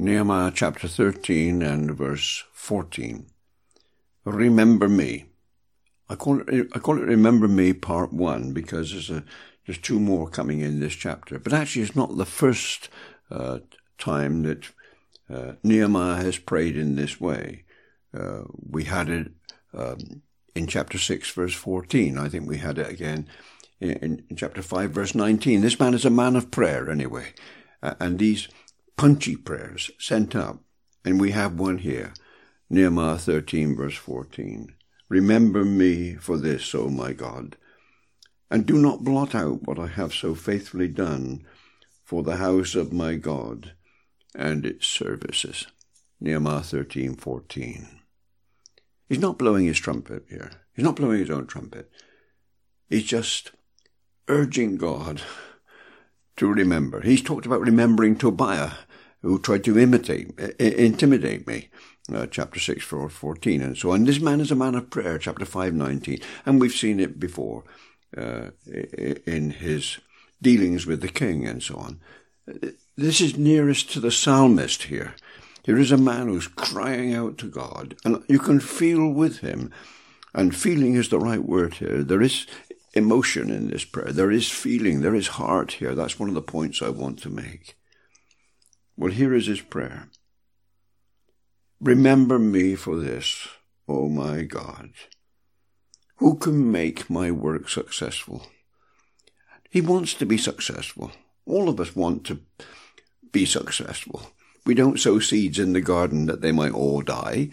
Nehemiah chapter 13 and verse 14. Remember me. I call it Remember Me Part 1 because there's two more coming in this chapter. But actually it's not the first time that Nehemiah has prayed in this way. We had it in chapter 6 verse 14. I think we had it again in chapter 5 verse 19. This man is a man of prayer anyway. And these punchy prayers sent up. And we have one here. Nehemiah 13 verse 14. Remember me for this, O my God, and do not blot out what I have so faithfully done for the house of my God and its services. Nehemiah 13:14. He's not blowing his trumpet here. He's not blowing his own trumpet. He's just urging God to remember. He's talked about remembering Tobiah, who tried to intimidate me. Chapter 6, verse 14, and so on. This man is a man of prayer, chapter 5:19, and we've seen it before in his dealings with the king and so on. This is nearest to the psalmist here. Here is a man who's crying out to God, and you can feel with him, and feeling is the right word here. There is emotion in this prayer. There is feeling. There is heart here. That's one of the points I want to make. Well, here is his prayer. Remember me for this, O my God. Who can make my work successful? He wants to be successful. All of us want to be successful. We don't sow seeds in the garden that they might all die.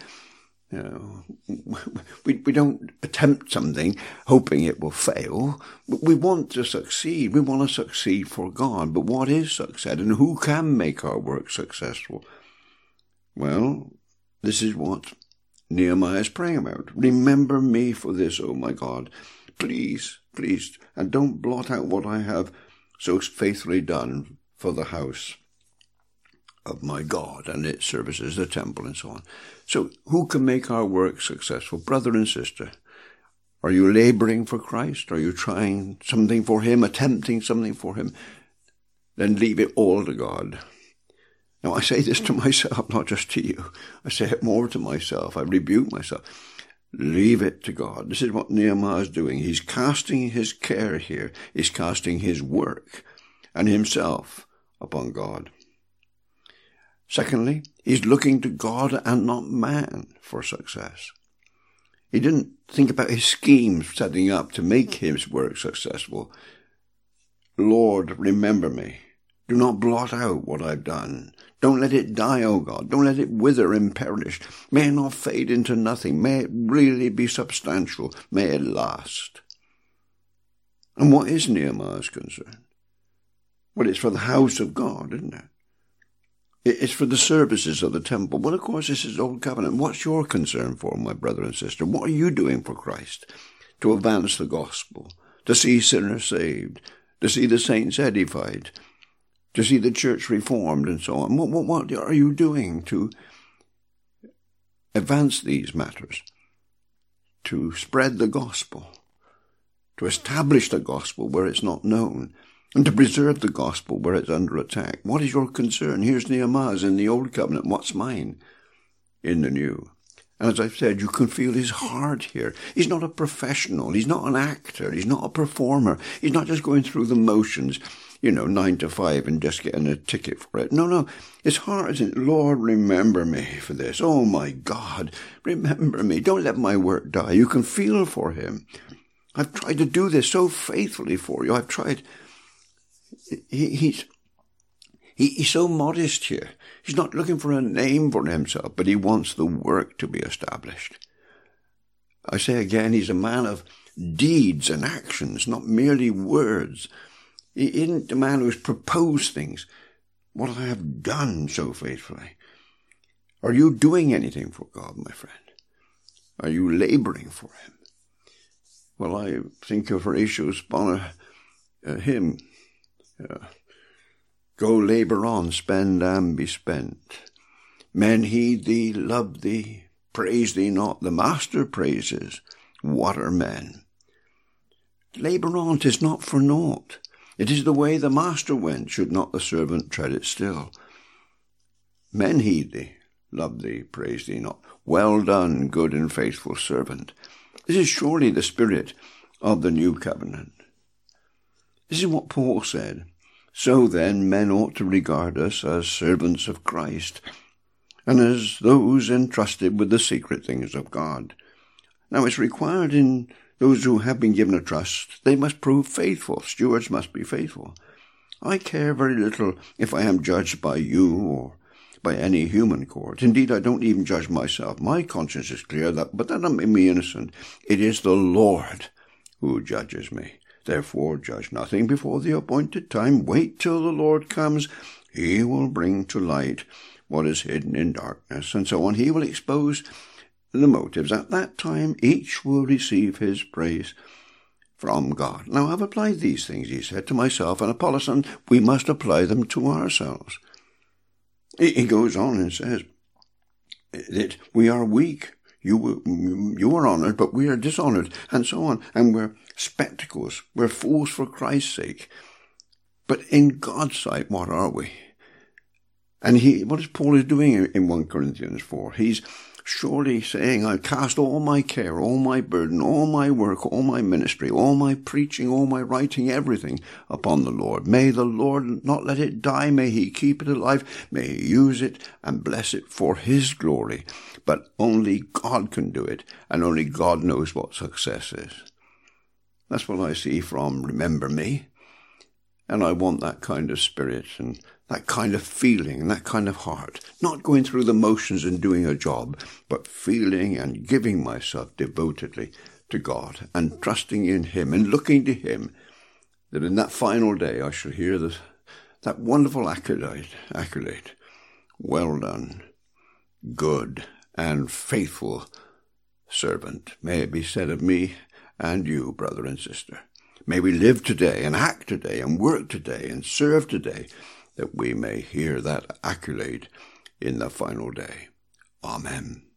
We don't attempt something hoping it will fail. We want to succeed. We want to succeed for God. But what is success, and who can make our work successful? Well, this is what Nehemiah is praying about. Remember me for this, O my God. Please, and don't blot out what I have so faithfully done for the house of my God and its services, the temple and so on. So who can make our work successful? Brother and sister, are you laboring for Christ? Are you trying something for him, attempting something for him? Then leave it all to God. Now, I say this to myself, not just to you. I say it more to myself. I rebuke myself. Leave it to God. This is what Nehemiah is doing. He's casting his care here. He's casting his work and himself upon God. Secondly, he's looking to God and not man for success. He didn't think about his schemes setting up to make his work successful. Lord, remember me. Do not blot out what I've done. Don't let it die, O God. Don't let it wither and perish. May it not fade into nothing. May it really be substantial. May it last. And what is Nehemiah's concern? Well, it's for the house of God, isn't it? It's for the services of the temple. Well, of course, this is Old Covenant. What's your concern for, my brother and sister? What are you doing for Christ? To advance the gospel, to see sinners saved, to see the saints edified, to see the church reformed and so on. What are you doing to advance these matters? To spread the gospel, to establish the gospel where it's not known, and to preserve the gospel where it's under attack. What is your concern? Here's Nehemiah's in the Old Covenant. What's mine in the New? And as I've said, you can feel his heart here. He's not a professional. He's not an actor. He's not a performer. He's not just going through the motions, 9 to 5 and just getting a ticket for it. No. His heart is in, Lord, remember me for this. Oh, my God, remember me. Don't let my work die. You can feel for him. I've tried to do this so faithfully for you. I've tried. He's so modest here. He's not looking for a name for himself, but he wants the work to be established. I say again, he's a man of deeds and actions, not merely words. He isn't a man who's proposed things. What I have done so faithfully. Are you doing anything for God, my friend? Are you laboring for him? Well, I think of Horatio's Bonner hymn. Go labor on, spend and be spent. Men heed thee, love thee, praise thee not. The Master praises. What are men? Labor on, 'tis not for naught. It is the way the Master went, should not the servant tread it still. Men heed thee, love thee, praise thee not. Well done, good and faithful servant. This is surely the spirit of the new covenant. This is what Paul said. So then men ought to regard us as servants of Christ, and as those entrusted with the secret things of God. Now it's required in those who have been given a trust, they must prove faithful. Stewards must be faithful. I care very little if I am judged by you or by any human court. Indeed, I don't even judge myself. My conscience is clear, but that doesn't make me innocent. It is the Lord who judges me. Therefore, judge nothing before the appointed time. Wait till the Lord comes. He will bring to light what is hidden in darkness, and so on. He will expose the motives. At that time, each will receive his praise from God. Now, I've applied these things, he said, to myself and Apollos, and we must apply them to ourselves. He goes on and says that we are weak. You are honored, but we are dishonored, and so on. And we're spectacles. We're fools for Christ's sake. But in God's sight, what are we? And what is Paul doing in 1 Corinthians 4? He's surely saying, I cast all my care, all my burden, all my work, all my ministry, all my preaching, all my writing, everything upon the Lord. May the Lord not let it die. May he keep it alive. May he use it and bless it for his glory. But only God can do it, and only God knows what success is. That's what I see from Remember Me. And I want that kind of spirit and that kind of feeling and that kind of heart. Not going through the motions and doing a job, but feeling and giving myself devotedly to God and trusting in him and looking to him, that in that final day I shall hear that wonderful accolade. Well done, good and faithful servant. May it be said of me and you, brother and sister. May we live today and act today and work today and serve today, that we may hear that accolade in the final day. Amen.